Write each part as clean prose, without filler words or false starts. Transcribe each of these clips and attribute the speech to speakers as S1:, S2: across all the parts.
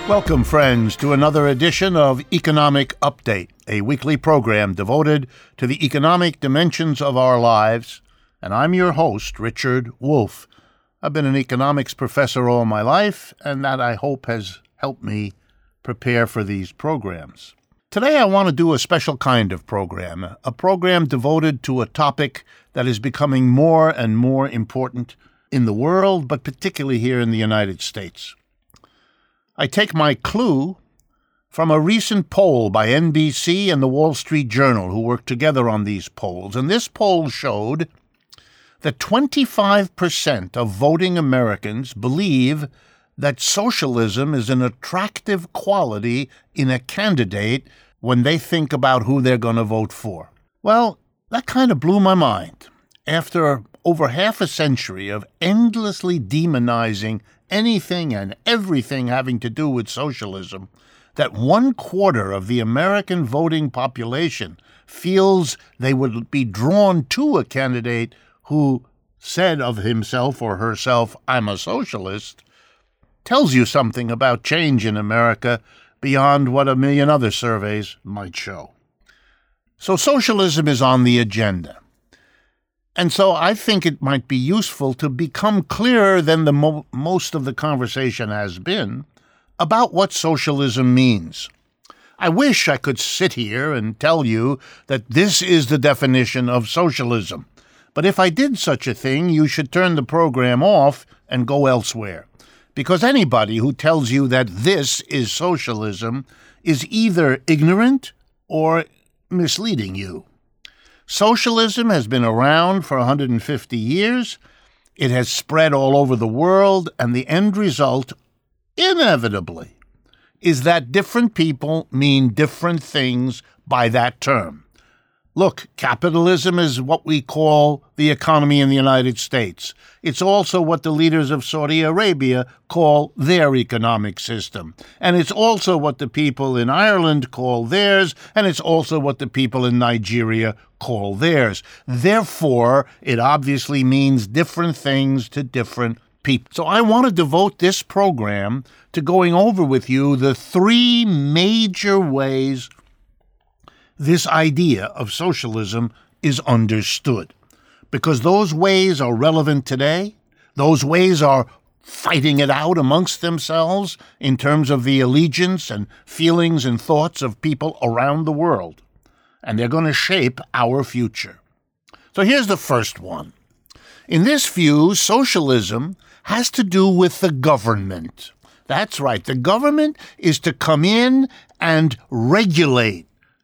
S1: Welcome, friends, to another edition of Economic Update, a weekly program devoted to the economic dimensions of our lives. And I'm your host, Richard Wolff. I've been an economics professor all my life, and that, I hope, has helped me prepare for these programs. Today I want to do a special kind of program, a program devoted to a topic that is becoming more and more important in the world, but particularly here in the United States. I take my clue from a recent poll by NBC and the Wall Street Journal, who worked together on these polls. And this poll showed that 25% of voting Americans believe that socialism is an attractive quality in a candidate when they think about who they're going to vote for. Well, that kind of blew my mind. After over half a century of endlessly demonizing anything and everything having to do with socialism, that 1/4 of the American voting population feels they would be drawn to a candidate who said of himself or herself, "I'm a socialist," tells you something about change in America beyond what a million other surveys might show. So socialism is on the agenda. And so I think it might be useful to become clearer than the most of the conversation has been about what socialism means. I wish I could sit here and tell you that this is the definition of socialism. But if I did such a thing, you should turn the program off and go elsewhere. Because anybody who tells you that this is socialism is either ignorant or misleading you. Socialism has been around for 150 years. It has spread all over the world, and the end result, inevitably, is that different people mean different things by that term. Look, capitalism is what we call the economy in the United States. It's also what the leaders of Saudi Arabia call their economic system. And it's also what the people in Ireland call theirs, and it's also what the people in Nigeria call theirs. Therefore, it obviously means different things to different people. So I want to devote this program to going over with you the three major ways this idea of socialism is understood, because those ways are relevant today. Those ways are fighting it out amongst themselves in terms of the allegiance and feelings and thoughts of people around the world, and they're going to shape our future. So here's the first one. In this view, socialism has to do with the government. That's right. The government is to come in and regulate,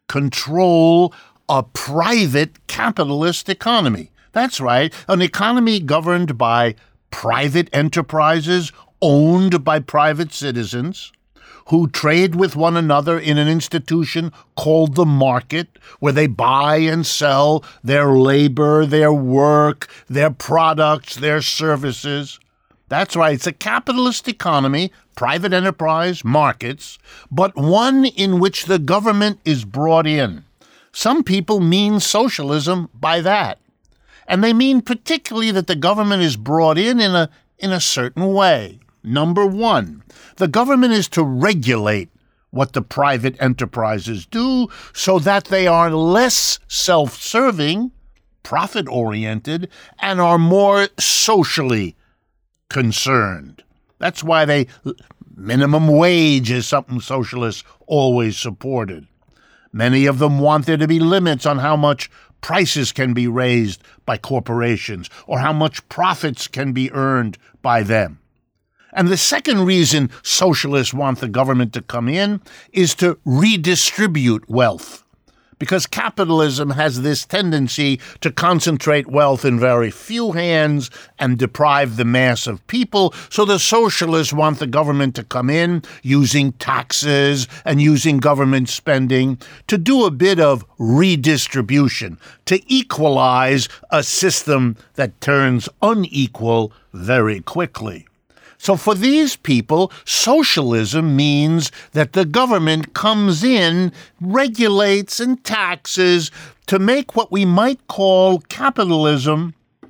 S1: control a private capitalist economy. That's right, an economy governed by private enterprises owned by private citizens who trade with one another in an institution called the market, where they buy and sell their labor, their work, their products, their services. That's right, it's a capitalist economy, private enterprise, markets, but one in which the government is brought in. Some people mean socialism by that. And they mean particularly that the government is brought in a certain way. Number one, the government is to regulate what the private enterprises do so that they are less self-serving, profit-oriented, and are more socially concerned. That's why minimum wage is something socialists always supported. Many of them want there to be limits on how much prices can be raised by corporations or how much profits can be earned by them. And the second reason socialists want the government to come in is to redistribute wealth, because capitalism has this tendency to concentrate wealth in very few hands and deprive the mass of people. So the socialists want the government to come in using taxes and using government spending to do a bit of redistribution, to equalize a system that turns unequal very quickly. So for these people, socialism means that the government comes in, regulates and taxes to make what we might call capitalism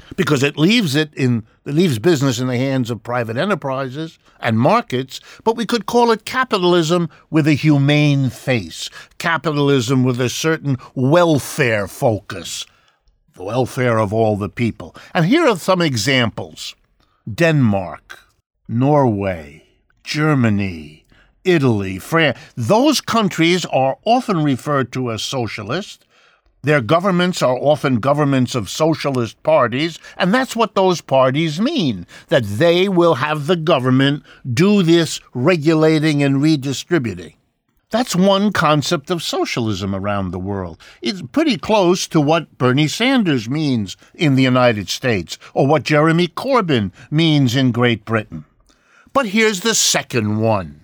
S1: because it leaves business in the hands of private enterprises and markets, but we could call it capitalism with a humane face, capitalism with a certain welfare focus, the welfare of all the people. And here are some examples. Denmark, Norway, Germany, Italy, France. Those countries are often referred to as socialist. Their governments are often governments of socialist parties, and that's what those parties mean, that they will have the government do this regulating and redistributing. That's one concept of socialism around the world. It's pretty close to what Bernie Sanders means in the United States, or what Jeremy Corbyn means in Great Britain. But here's the second one.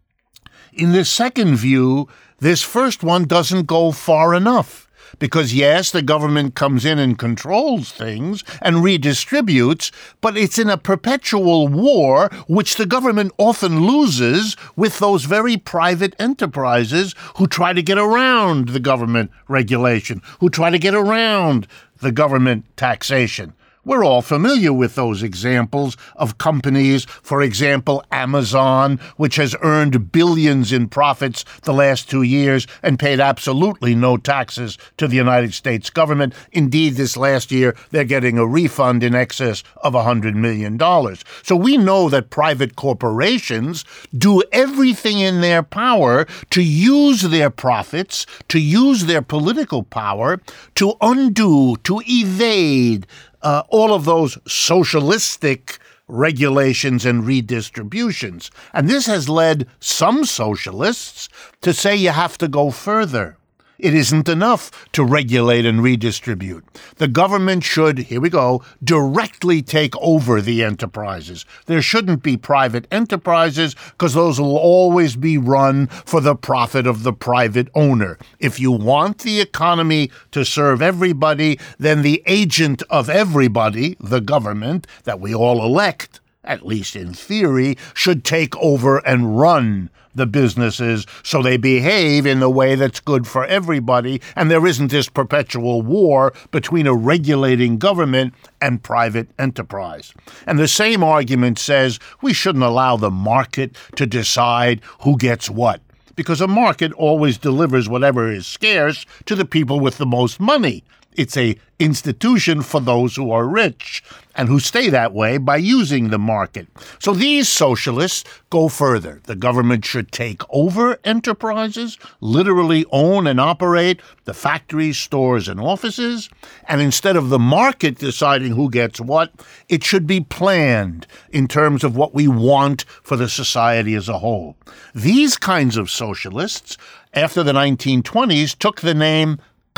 S1: In the second view, this first one doesn't go far enough. Because, yes, the government comes in and controls things and redistributes, but it's in a perpetual war, which the government often loses with those very private enterprises who try to get around the government regulation, who try to get around the government taxation. We're all familiar with those examples of companies, for example, Amazon, which has earned billions in profits the last 2 years and paid absolutely no taxes to the United States government. Indeed, this last year, they're getting a refund in excess of $100 million. So we know that private corporations do everything in their power to use their profits, to use their political power, to undo, to evade all of those socialistic regulations and redistributions. And this has led some socialists to say you have to go further. It isn't enough to regulate and redistribute. The government should, here we go, directly take over the enterprises. There shouldn't be private enterprises because those will always be run for the profit of the private owner. If you want the economy to serve everybody, then the agent of everybody, the government, that we all elect, at least in theory, should take over and run the businesses so they behave in the way that's good for everybody, and there isn't this perpetual war between a regulating government and private enterprise. And the same argument says we shouldn't allow the market to decide who gets what, because a market always delivers whatever is scarce to the people with the most money. It's an institution for those who are rich and who stay that way by using the market. So these socialists go further. The government should take over enterprises, literally own and operate the factories, stores, and offices. And instead of the market deciding who gets what, it should be planned in terms of what we want for the society as a whole. These kinds of socialists, after the 1920s, took the name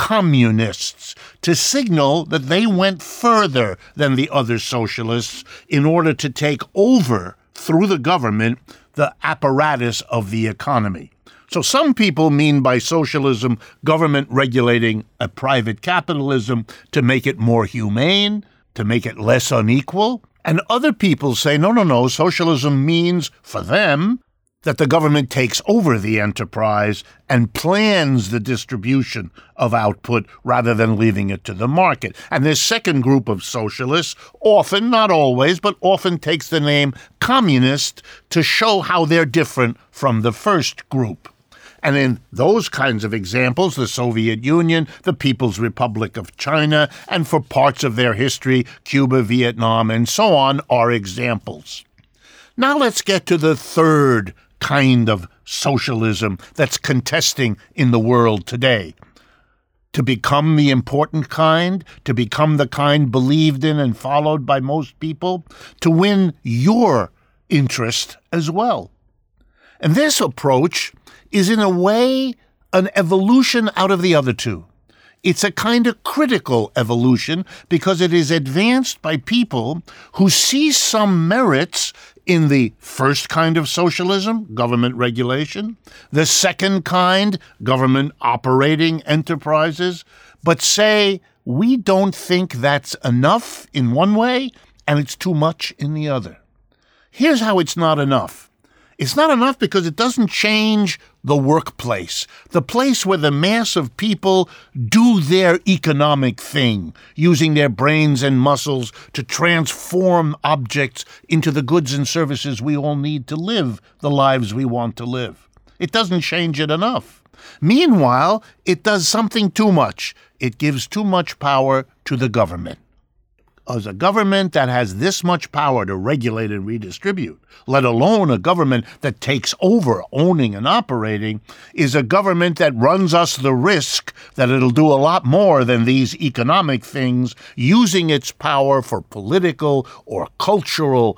S1: communists to signal that they went further than the other socialists in order to take over, through the government, the apparatus of the economy. So some people mean by socialism government regulating a private capitalism to make it more humane, to make it less unequal. And other people say, no, socialism means, for them, that the government takes over the enterprise and plans the distribution of output rather than leaving it to the market. And this second group of socialists often, not always, but often takes the name communist to show how they're different from the first group. And in those kinds of examples, the Soviet Union, the People's Republic of China, and for parts of their history, Cuba, Vietnam, and so on, are examples. Now let's get to the third kind of socialism that's contesting in the world today. To become the important kind, to become the kind believed in and followed by most people, to win your interest as well. And this approach is in a way an evolution out of the other two. It's a kind of critical evolution because it is advanced by people who see some merits in the first kind of socialism, government regulation, the second kind, government operating enterprises, but say, we don't think that's enough in one way and it's too much in the other. Here's how it's not enough. It's not enough because it doesn't change the workplace, the place where the mass of people do their economic thing, using their brains and muscles to transform objects into the goods and services we all need to live the lives we want to live. It doesn't change it enough. Meanwhile, it does something too much. It gives too much power to the government. As a government that has this much power to regulate and redistribute, let alone a government that takes over owning and operating, is a government that runs us the risk that it'll do a lot more than these economic things, using its power for political or cultural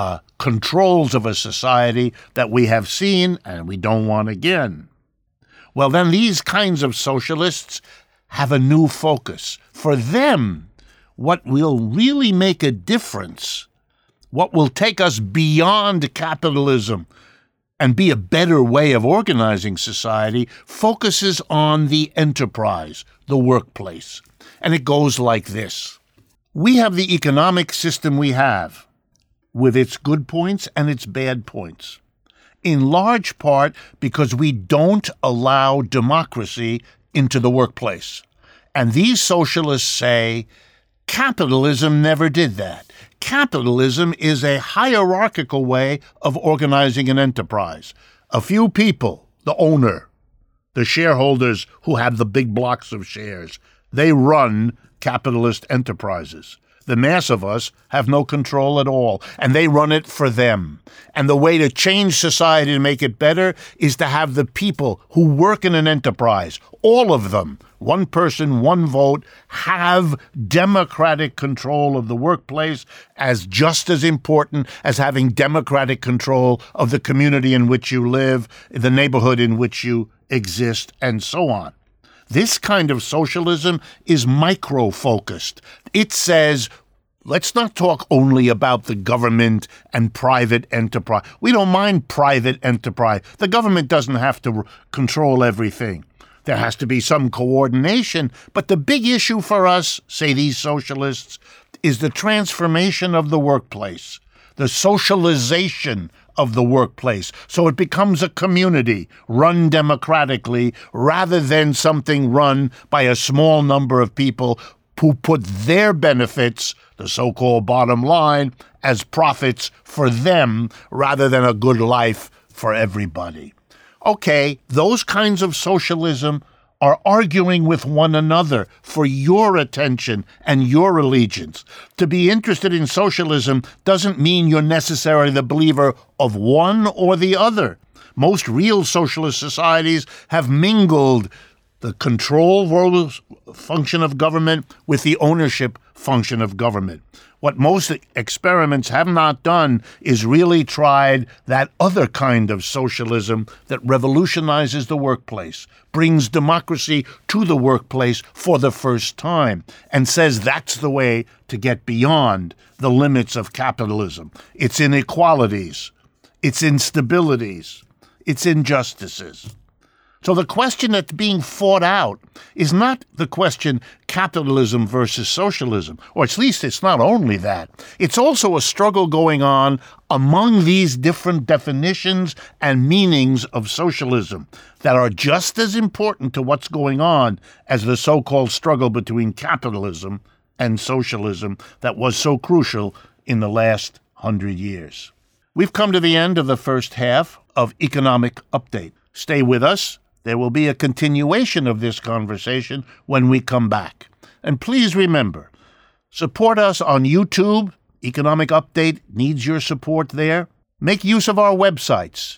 S1: controls of a society that we have seen and we don't want again. Well, then these kinds of socialists have a new focus. For them, what will really make a difference, what will take us beyond capitalism and be a better way of organizing society, focuses on the enterprise, the workplace. And it goes like this. We have the economic system we have, with its good points and its bad points, in large part because we don't allow democracy into the workplace. And these socialists say, capitalism never did that. Capitalism is a hierarchical way of organizing an enterprise. A few people, the owner, the shareholders who have the big blocks of shares, they run capitalist enterprises. The mass of us have no control at all, and they run it for them. And the way to change society to make it better is to have the people who work in an enterprise, all of them, one person, one vote, have democratic control of the workplace as just as important as having democratic control of the community in which you live, the neighborhood in which you exist, and so on. This kind of socialism is micro-focused. It says, let's not talk only about the government and private enterprise. We don't mind private enterprise. The government doesn't have to control everything. There has to be some coordination. But the big issue for us, say these socialists, is the transformation of the workplace, the socialization of the workplace, so it becomes a community run democratically rather than something run by a small number of people who put their benefits, the so-called bottom line, as profits for them rather than a good life for everybody. Okay, those kinds of socialism are arguing with one another for your attention and your allegiance. To be interested in socialism doesn't mean you're necessarily the believer of one or the other. Most real socialist societies have mingled the control function of government with the ownership function of government. What most experiments have not done is really tried that other kind of socialism that revolutionizes the workplace, brings democracy to the workplace for the first time, and says that's the way to get beyond the limits of capitalism, its inequalities, its instabilities, its injustices. So the question that's being fought out is not the question capitalism versus socialism, or at least it's not only that. It's also a struggle going on among these different definitions and meanings of socialism that are just as important to what's going on as the so-called struggle between capitalism and socialism that was so crucial in the last 100 years. We've come to the end of the first half of Economic Update. Stay with us. There will be a continuation of this conversation when we come back. And please remember, support us on YouTube. Economic Update needs your support there. Make use of our websites,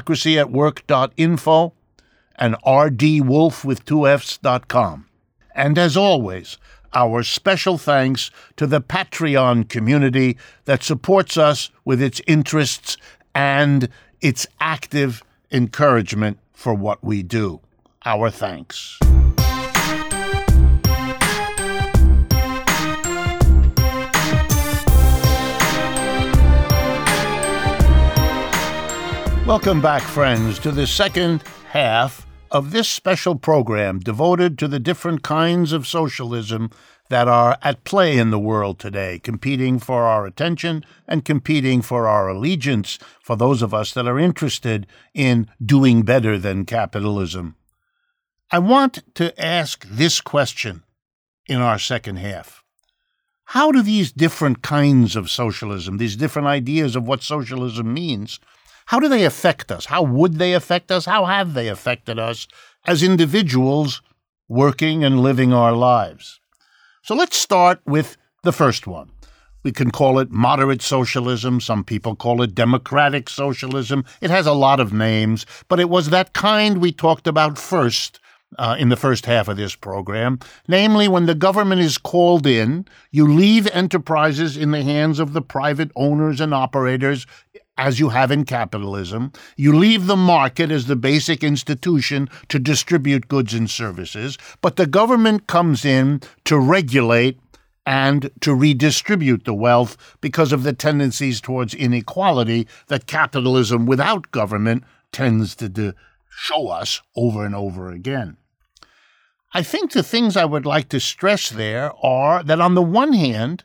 S1: democracyatwork.info and rdwolf.com. And as always, our special thanks to the Patreon community that supports us with its interests and its active encouragement for what we do. Our thanks. Welcome back, friends, to the second half of this special program devoted to the different kinds of socialism that are at play in the world today, competing for our attention and competing for our allegiance for those of us that are interested in doing better than capitalism. I want to ask this question in our second half. How do these different kinds of socialism, these different ideas of what socialism means, how do they affect us? How would they affect us? How have they affected us as individuals working and living our lives? So let's start with the first one. We can call it moderate socialism. Some people call it democratic socialism. It has a lot of names, but it was that kind we talked about first in the first half of this program, namely when the government is called in, you leave enterprises in the hands of the private owners and operators as you have in capitalism. You leave the market as the basic institution to distribute goods and services, but the government comes in to regulate and to redistribute the wealth because of the tendencies towards inequality that capitalism without government tends to show us over and over again. I think the things I would like to stress there are that on the one hand,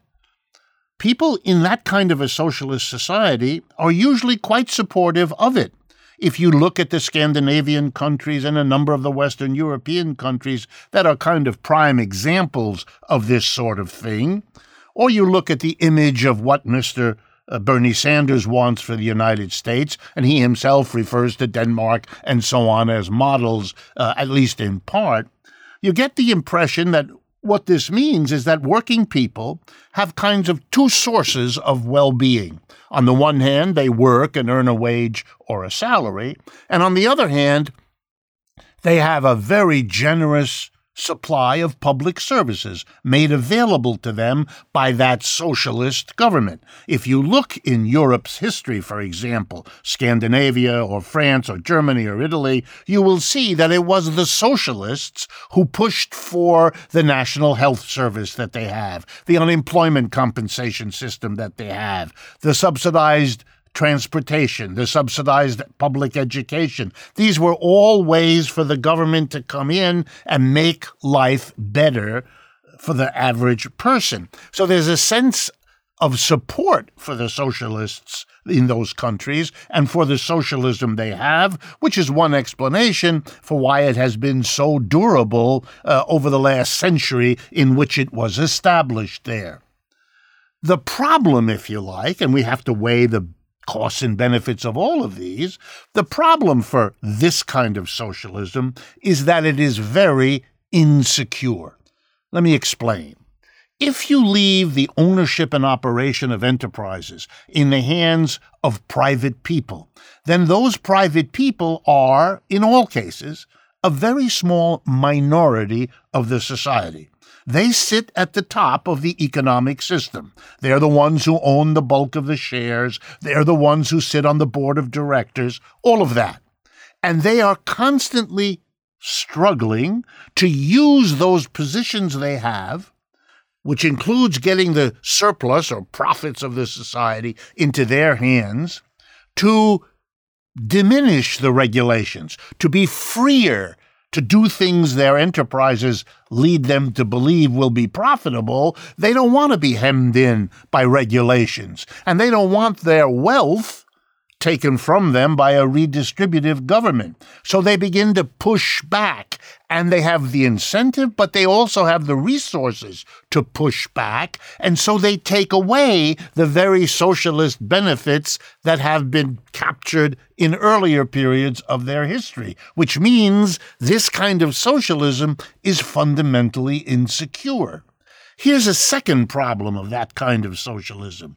S1: people in that kind of a socialist society are usually quite supportive of it. If you look at the Scandinavian countries and a number of the Western European countries that are kind of prime examples of this sort of thing, or you look at the image of what Mr. Bernie Sanders wants for the United States, and he himself refers to Denmark and so on as models, at least in part, you get the impression that what this means is that working people have kinds of two sources of well-being. On the one hand, they work and earn a wage or a salary, and on the other hand, they have a very generous supply of public services made available to them by that socialist government. If you look in Europe's history, for example, Scandinavia or France or Germany or Italy, you will see that it was the socialists who pushed for the national health service that they have, the unemployment compensation system that they have, the subsidized transportation, the subsidized public education. These were all ways for the government to come in and make life better for the average person. So there's a sense of support for the socialists in those countries and for the socialism they have, which is one explanation for why it has been so durable over the last century in which it was established there. The problem, if you like, and we have to weigh the costs and benefits of all of these, the problem for this kind of socialism is that it is very insecure. Let me explain. If you leave the ownership and operation of enterprises in the hands of private people, then those private people are, in all cases, a very small minority of the society. They sit at the top of the economic system. They're the ones who own the bulk of the shares. They're the ones who sit on the board of directors, all of that. And they are constantly struggling to use those positions they have, which includes getting the surplus or profits of the society into their hands, to diminish the regulations, to be freer to do things their enterprises lead them to believe will be profitable. They don't want to be hemmed in by regulations, and they don't want their wealth taken from them by a redistributive government. So they begin to push back, and they have the incentive, but they also have the resources to push back, and so they take away the very socialist benefits that have been captured in earlier periods of their history, which means this kind of socialism is fundamentally insecure. Here's a second problem of that kind of socialism.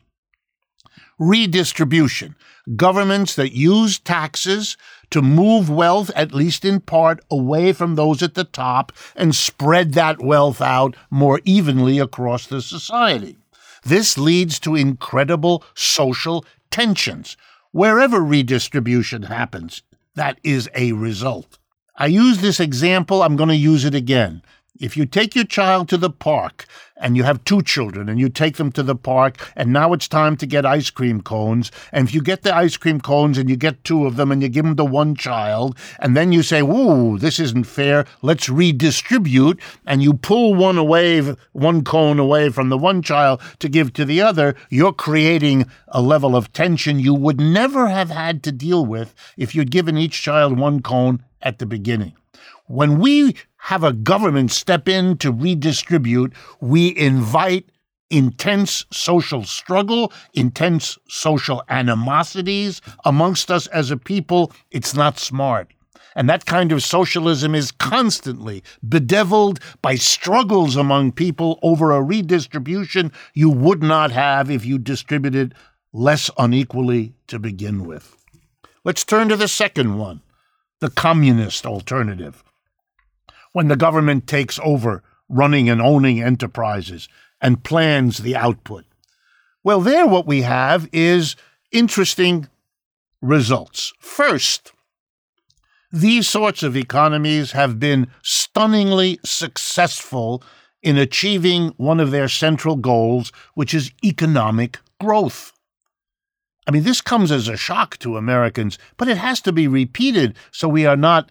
S1: Redistribution. Governments that use taxes to move wealth, at least in part, away from those at the top and spread that wealth out more evenly across the society. This leads to incredible social tensions. Wherever redistribution happens, that is a result. I use this example, I'm going to use it again. If you take your child to the park, and you have two children, and you take them to the park, and now it's time to get ice cream cones, and if you get the ice cream cones and you get two of them and you give them to one child, and then you say, "Ooh, this isn't fair, let's redistribute," and you pull one cone away from the one child to give to the other, you're creating a level of tension you would never have had to deal with if you'd given each child one cone at the beginning. When we have a government step in to redistribute, we invite intense social struggle, intense social animosities amongst us as a people. It's not smart. And that kind of socialism is constantly bedeviled by struggles among people over a redistribution you would not have if you distributed less unequally to begin with. Let's turn to the second one, the communist alternative. When the government takes over running and owning enterprises and plans the output. Well, there what we have is interesting results. First, these sorts of economies have been stunningly successful in achieving one of their central goals, which is economic growth. I mean, this comes as a shock to Americans, but it has to be repeated so we are not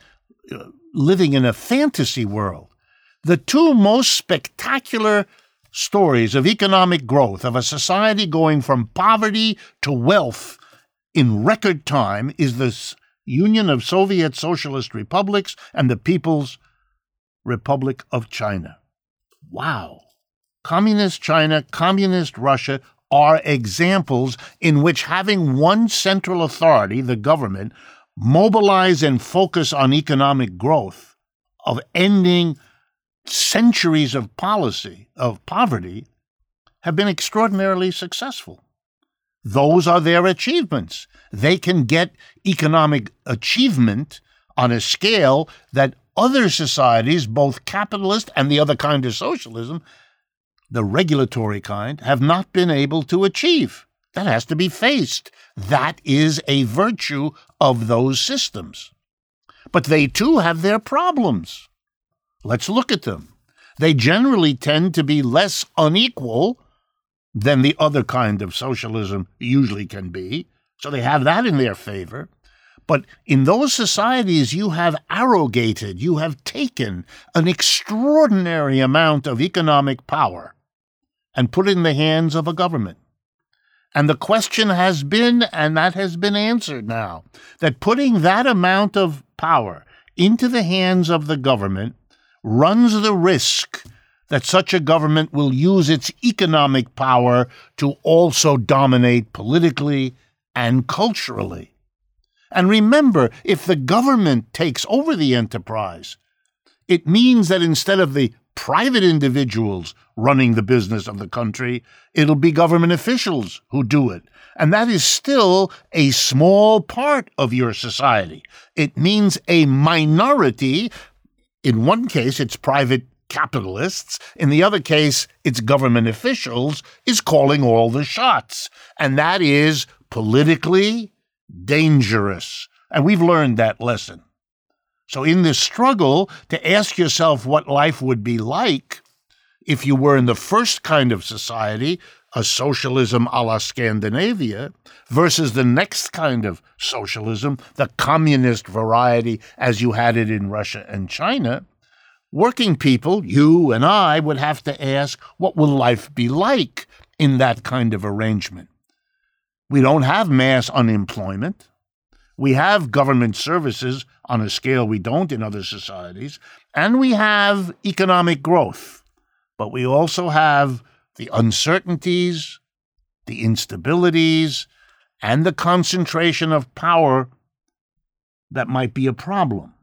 S1: living in a fantasy world. The two most spectacular stories of economic growth of a society going from poverty to wealth in record time is the Union of Soviet Socialist Republics and the People's Republic of China. Wow. Communist China, Communist Russia are examples in which having one central authority, the government, mobilize and focus on economic growth, of ending centuries of policy of poverty, have been extraordinarily successful. Those are their achievements. They can get economic achievement on a scale that other societies, both capitalist and the other kind of socialism, the regulatory kind, have not been able to achieve. That has to be faced. That is a virtue of those systems. But they too have their problems. Let's look at them. They generally tend to be less unequal than the other kind of socialism usually can be, so they have that in their favor. But in those societies, you have arrogated, you have taken an extraordinary amount of economic power and put it in the hands of a government. And the question has been, and that has been answered now, that putting that amount of power into the hands of the government runs the risk that such a government will use its economic power to also dominate politically and culturally. And remember, if the government takes over the enterprise, it means that instead of the private individuals running the business of the country, it'll be government officials who do it. And that is still a small part of your society. It means a minority. In one case, it's private capitalists. In the other case, it's government officials is calling all the shots. And that is politically dangerous. And we've learned that lesson. So in this struggle, to ask yourself what life would be like if you were in the first kind of society, a socialism a la Scandinavia, versus the next kind of socialism, the communist variety as you had it in Russia and China, working people, you and I, would have to ask, what will life be like in that kind of arrangement? We don't have mass unemployment. We have government services on a scale we don't in other societies, and we have economic growth. But we also have the uncertainties, the instabilities, and the concentration of power that might be a problem.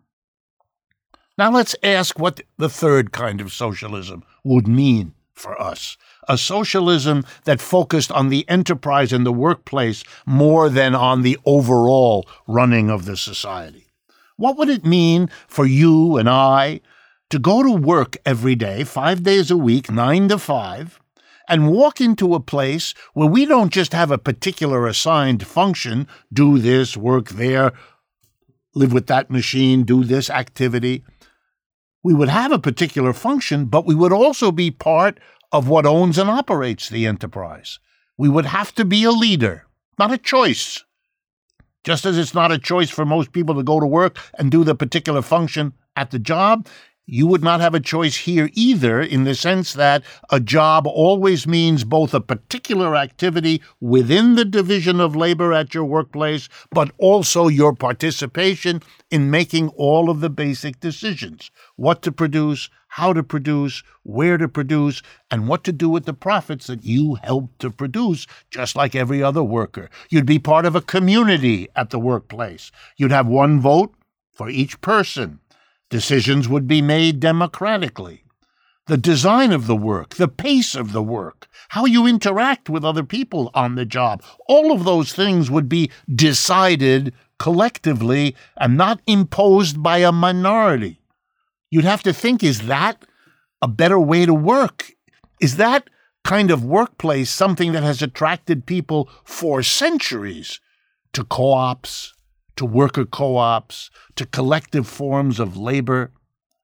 S1: Now let's ask what the third kind of socialism would mean for us. A socialism that focused on the enterprise and the workplace more than on the overall running of the society. What would it mean for you and I to go to work every day, 5 days a week, 9 to 5, and walk into a place where we don't just have a particular assigned function, do this, work there, live with that machine, do this activity, We would have a particular function, but we would also be part of what owns and operates the enterprise. We would have to be a leader, not a choice. Just as it's not a choice for most people to go to work and do the particular function at the job, you would not have a choice here either, in the sense that a job always means both a particular activity within the division of labor at your workplace, but also your participation in making all of the basic decisions: what to produce, how to produce, where to produce, and what to do with the profits that you helped to produce, just like every other worker. You'd be part of a community at the workplace. You'd have one vote for each person. Decisions would be made democratically. The design of the work, the pace of the work, how you interact with other people on the job, all of those things would be decided collectively and not imposed by a minority. You'd have to think, is that a better way to work? Is that kind of workplace something that has attracted people for centuries to co-ops, to worker co-ops, to collective forms of labor?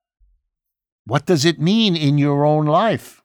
S1: What does it mean in your own life?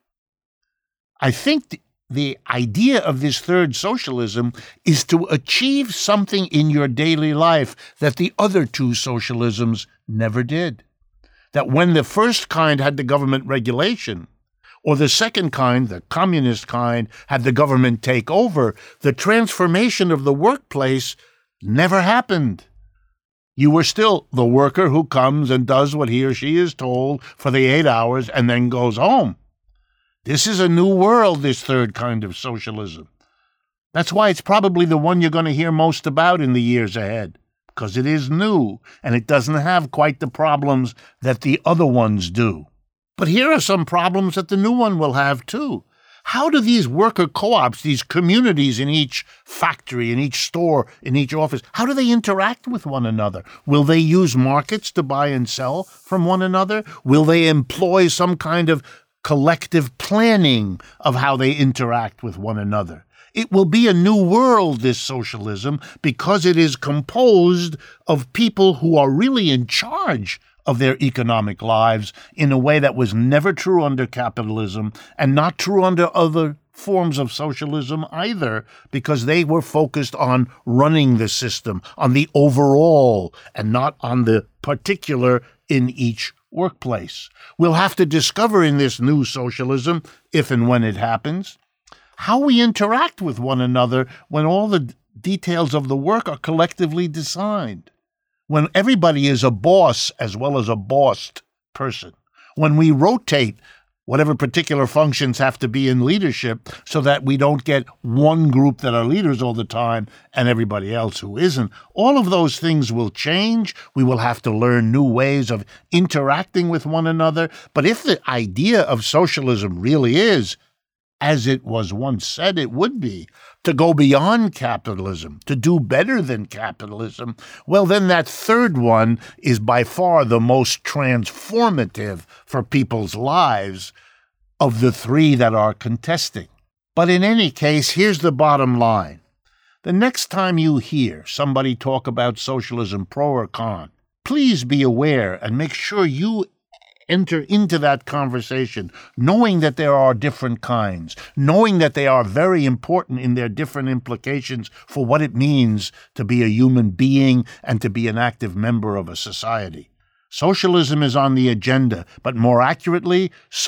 S1: I think the idea of this third socialism is to achieve something in your daily life that the other two socialisms never did. That when the first kind had the government regulation, or the second kind, the communist kind, had the government take over, the transformation of the workplace never happened. You were still the worker who comes and does what he or she is told for the 8 hours and then goes home. This is a new world, this third kind of socialism. That's why it's probably the one you're going to hear most about in the years ahead, because it is new and it doesn't have quite the problems that the other ones do. But here are some problems that the new one will have too. How do these worker co-ops, these communities in each factory, in each store, in each office, how do they interact with one another? Will they use markets to buy and sell from one another? Will they employ some kind of collective planning of how they interact with one another? It will be a new world, this socialism, because it is composed of people who are really in charge of their economic lives in a way that was never true under capitalism and not true under other forms of socialism either, because they were focused on running the system, on the overall, and not on the particular in each workplace. We'll have to discover in this new socialism, if and when it happens, how we interact with one another when all the details of the work are collectively designed. When everybody is a boss as well as a bossed person. When we rotate whatever particular functions have to be in leadership so that we don't get one group that are leaders all the time and everybody else who isn't. All of those things will change. We will have to learn new ways of interacting with one another. But if the idea of socialism really is, as it was once said it would be, to go beyond capitalism, to do better than capitalism, well, then that third one is by far the most transformative for people's lives of the three that are contesting. But in any case, here's the bottom line. The next time you hear somebody talk about socialism, pro or con, please be aware and make sure you enter into that conversation, knowing that there are different kinds, knowing that they are very important in their different implications for what it means to be a human being and to be an active member of a society. Socialism is on the agenda, but more accurately,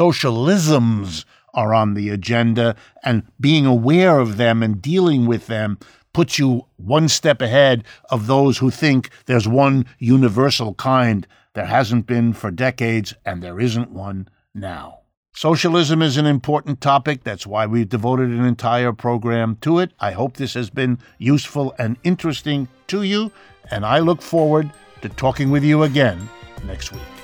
S1: socialisms are on the agenda, and being aware of them and dealing with them puts you one step ahead of those who think there's one universal kind. There hasn't been for decades, and there isn't one now. Socialism is an important topic. That's why we've devoted an entire program to it. I hope this has been useful and interesting to you, and I look forward to talking with you again next week.